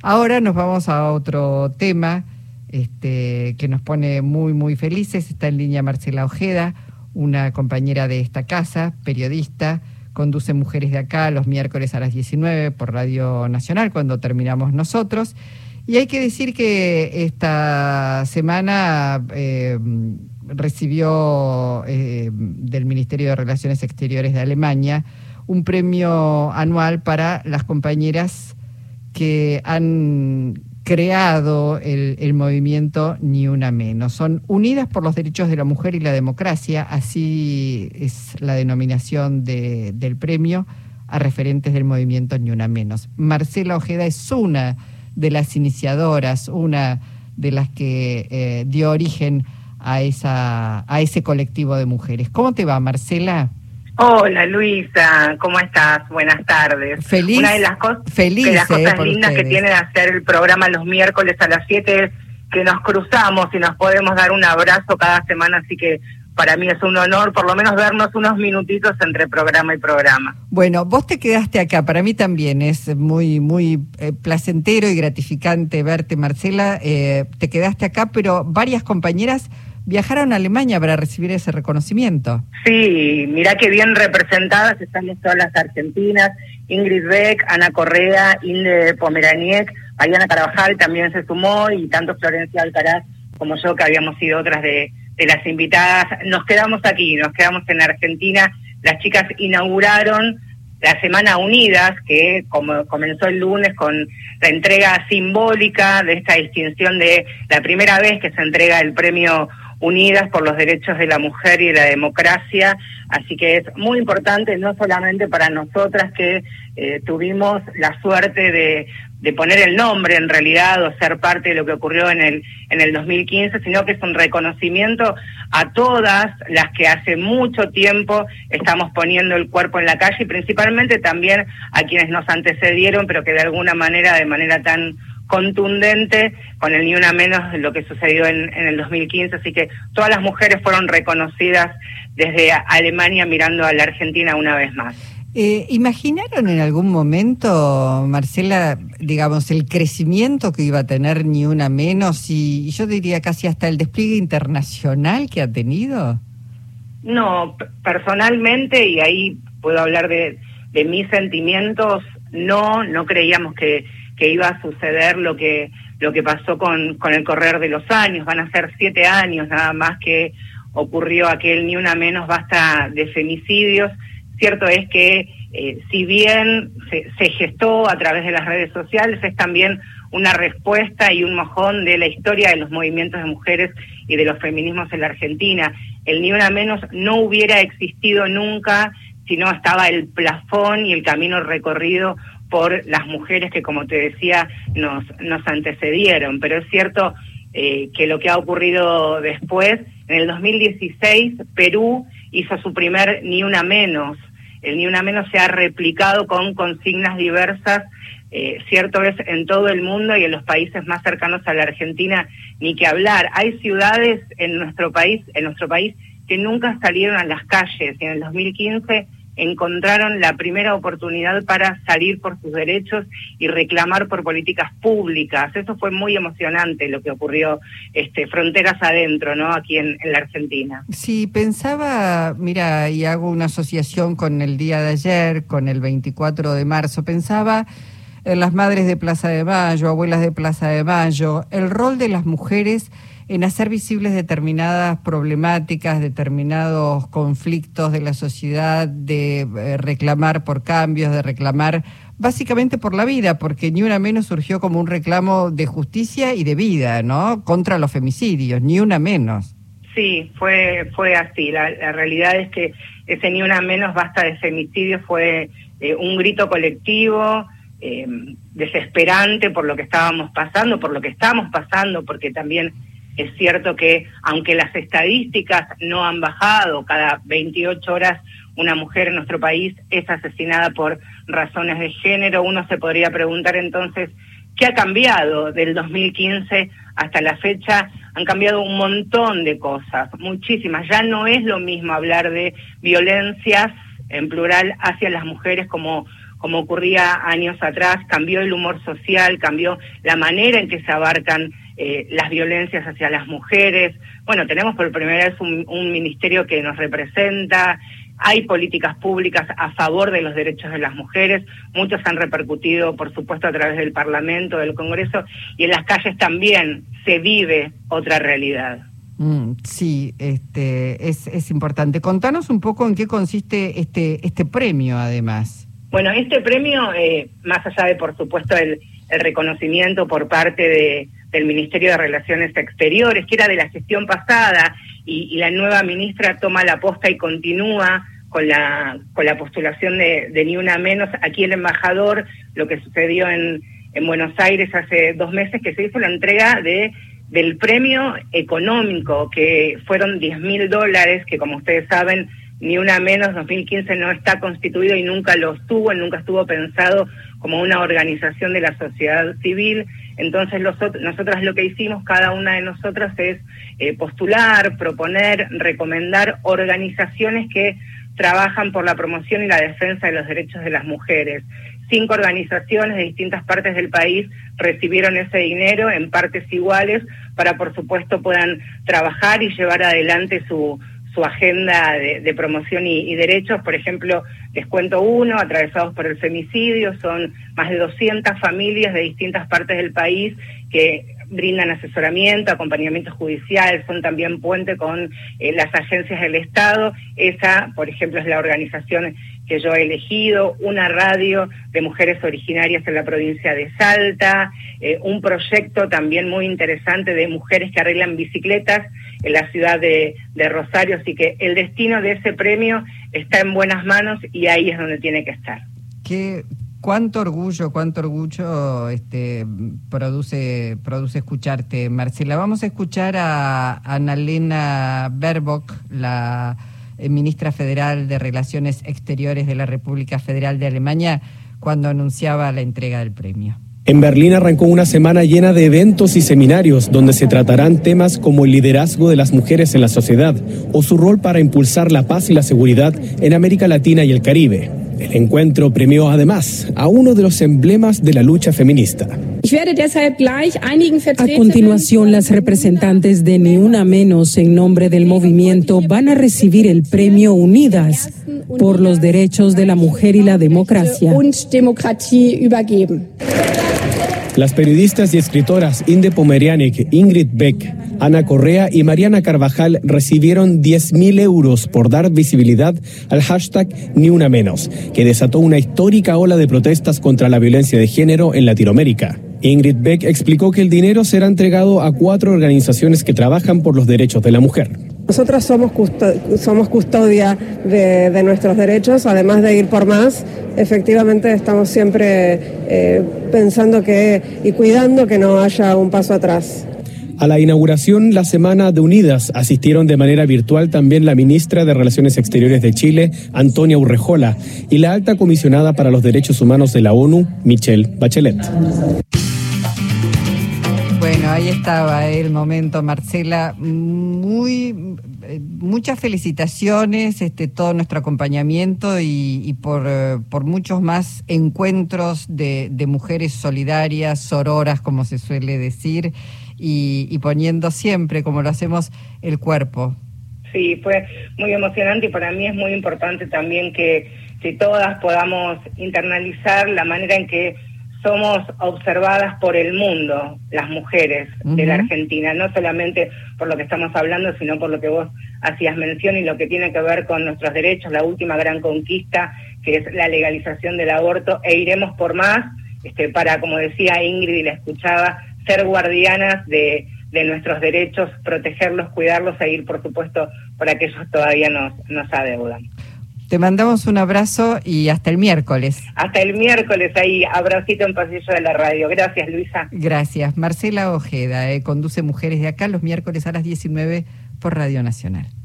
Ahora nos vamos a otro tema que nos pone muy, muy felices. Está en línea Marcela Ojeda, una compañera de esta casa, periodista, conduce Mujeres de Acá los miércoles a las 19 por Radio Nacional, cuando terminamos nosotros. Y hay que decir que esta semana recibió del Ministerio de Relaciones Exteriores de Alemania un premio anual para las compañeras que han creado el movimiento Ni Una Menos. Son Unidas por los Derechos de la Mujer y la Democracia, así es la denominación del premio a referentes del movimiento Ni Una Menos. Marcela Ojeda es una de las iniciadoras, una de las que dio origen a ese colectivo de mujeres. ¿Cómo te va, Marcela? Hola Luisa, ¿cómo estás? Buenas tardes. Feliz. Una de las cosas lindas ustedes. que tiene de hacer el programa los miércoles a las 7 es que nos cruzamos y nos podemos dar un abrazo cada semana, así que para mí es un honor por lo menos vernos unos minutitos entre programa y programa. Bueno, vos te quedaste acá, para mí también es muy, muy placentero y gratificante verte, Marcela. Te quedaste acá, pero varias compañeras viajaron a Alemania para recibir ese reconocimiento. Sí, mirá qué bien representadas estamos todas las argentinas, Ingrid Beck, Ana Correa, Inde Pomeraniec, Mariana Carvajal también se sumó, y tanto Florencia Alcaraz como yo, que habíamos sido otras de las invitadas. Nos quedamos aquí, nos quedamos en Argentina. Las chicas inauguraron la Semana Unidas, que comenzó el lunes con la entrega simbólica de esta distinción de la primera vez que se entrega el premio Unidas por los Derechos de la Mujer y la Democracia, así que es muy importante no solamente para nosotras que tuvimos la suerte de poner el nombre en realidad o ser parte de lo que ocurrió en el 2015, sino que es un reconocimiento a todas las que hace mucho tiempo estamos poniendo el cuerpo en la calle, y principalmente también a quienes nos antecedieron, pero que de alguna manera, de manera tan contundente, con el Ni Una Menos, lo que sucedió en el 2015, así que todas las mujeres fueron reconocidas desde Alemania mirando a la Argentina una vez más. ¿Imaginaron en algún momento, Marcela, digamos, el crecimiento que iba a tener Ni Una Menos y yo diría casi hasta el despliegue internacional que ha tenido? No, personalmente, y ahí puedo hablar de mis sentimientos, no creíamos que iba a suceder lo que pasó con el correr de los años. Van a ser 7 años nada más que ocurrió aquel Ni Una Menos basta de femicidios. Cierto es que si bien se gestó a través de las redes sociales, es también una respuesta y un mojón de la historia de los movimientos de mujeres y de los feminismos en la Argentina. El Ni Una Menos no hubiera existido nunca si no estaba el plafón y el camino recorrido por las mujeres que, como te decía, nos antecedieron. Pero es cierto que lo que ha ocurrido después, en el 2016, Perú hizo su primer Ni Una Menos. El Ni Una Menos se ha replicado con consignas diversas, cierto es, en todo el mundo y en los países más cercanos a la Argentina, ni que hablar. Hay ciudades en nuestro país que nunca salieron a las calles, y en el 2015 encontraron la primera oportunidad para salir por sus derechos y reclamar por políticas públicas. Eso fue muy emocionante lo que ocurrió fronteras adentro, ¿no? Aquí en la Argentina. Sí, pensaba, mira, y hago una asociación con el día de ayer, con el 24 de marzo, pensaba en las madres de Plaza de Mayo, abuelas de Plaza de Mayo, el rol de las mujeres en hacer visibles determinadas problemáticas, determinados conflictos de la sociedad, de reclamar por cambios, de reclamar básicamente por la vida, porque Ni Una Menos surgió como un reclamo de justicia y de vida, ¿no? Contra los femicidios, Ni Una Menos. Sí, fue así. La realidad es que ese Ni Una Menos basta de femicidios fue un grito colectivo, desesperante por lo que estábamos pasando, por lo que estamos pasando, porque también es cierto que aunque las estadísticas no han bajado, cada 28 horas una mujer en nuestro país es asesinada por razones de género, uno se podría preguntar entonces, ¿qué ha cambiado del 2015 hasta la fecha? Han cambiado un montón de cosas, muchísimas. Ya no es lo mismo hablar de violencias, en plural, hacia las mujeres como como ocurría años atrás, cambió el humor social, cambió la manera en que se abarcan las violencias hacia las mujeres. Bueno, tenemos por primera vez un ministerio que nos representa, hay políticas públicas a favor de los derechos de las mujeres, muchos han repercutido, por supuesto, a través del Parlamento, del Congreso, y en las calles también se vive otra realidad. Sí, es importante. Contanos un poco en qué consiste este premio, además. Bueno, este premio, más allá de, por supuesto, el reconocimiento por parte del Ministerio de Relaciones Exteriores, que era de la gestión pasada, y la nueva ministra toma la posta y continúa con la postulación de Ni Una Menos. Aquí el embajador, lo que sucedió en Buenos Aires hace 2 meses, que se hizo la entrega del premio económico, que fueron $10.000, que como ustedes saben, Ni Una Menos 2015 no está constituido y nunca lo estuvo, nunca estuvo pensado como una organización de la sociedad civil. Entonces nosotras lo que hicimos, cada una de nosotras, es postular, proponer, recomendar organizaciones que trabajan por la promoción y la defensa de los derechos de las mujeres. 5 organizaciones de distintas partes del país recibieron ese dinero en partes iguales para, por supuesto, puedan trabajar y llevar adelante su agenda de promoción y derechos. Por ejemplo, les cuento uno, atravesados por el femicidio, son más de 200 familias de distintas partes del país que brindan asesoramiento, acompañamiento judicial, son también puente con las agencias del Estado. Esa, por ejemplo, es la organización que yo he elegido, una radio de mujeres originarias en la provincia de Salta, un proyecto también muy interesante de mujeres que arreglan bicicletas en la ciudad de Rosario, así que el destino de ese premio está en buenas manos y ahí es donde tiene que estar. Cuánto orgullo produce escucharte, Marcela. Vamos a escuchar a Annalena Baerbock, la ministra federal de Relaciones Exteriores de la República Federal de Alemania, cuando anunciaba la entrega del premio. En Berlín arrancó una semana llena de eventos y seminarios donde se tratarán temas como el liderazgo de las mujeres en la sociedad o su rol para impulsar la paz y la seguridad en América Latina y el Caribe. El encuentro premió además a uno de los emblemas de la lucha feminista. A continuación, las representantes de Ni Una Menos en nombre del movimiento van a recibir el premio Unidas por los derechos de la mujer y la democracia. Las periodistas y escritoras Inde Pomerianek, Ingrid Beck, Ana Correa y Mariana Carvajal recibieron 10.000 euros por dar visibilidad al hashtag Ni Una Menos, que desató una histórica ola de protestas contra la violencia de género en Latinoamérica. Ingrid Beck explicó que el dinero será entregado a 4 organizaciones que trabajan por los derechos de la mujer. Nosotras somos custodia de nuestros derechos, además de ir por más. Efectivamente estamos siempre pensando y cuidando que no haya un paso atrás. A la inauguración, la Semana de Unidas, asistieron de manera virtual también la ministra de Relaciones Exteriores de Chile, Antonia Urrejola, y la alta comisionada para los Derechos Humanos de la ONU, Michelle Bachelet. Bueno, ahí estaba el momento, Marcela. Muchas felicitaciones, todo nuestro acompañamiento y por muchos más encuentros de mujeres solidarias, sororas, como se suele decir, y poniendo siempre, como lo hacemos, el cuerpo. Sí, fue muy emocionante y para mí es muy importante también que todas podamos internalizar la manera en que somos observadas por el mundo, las mujeres de la Argentina, no solamente por lo que estamos hablando, sino por lo que vos hacías mención y lo que tiene que ver con nuestros derechos, la última gran conquista, que es la legalización del aborto, e iremos por más, para, como decía Ingrid y la escuchaba, ser guardianas de nuestros derechos, protegerlos, cuidarlos e ir, por supuesto, por aquellos todavía nos adeudan. Te mandamos un abrazo y hasta el miércoles. Hasta el miércoles ahí, abracito en Pasillo de la Radio. Gracias, Luisa. Gracias. Marcela Ojeda conduce Mujeres de Acá los miércoles a las 19 por Radio Nacional.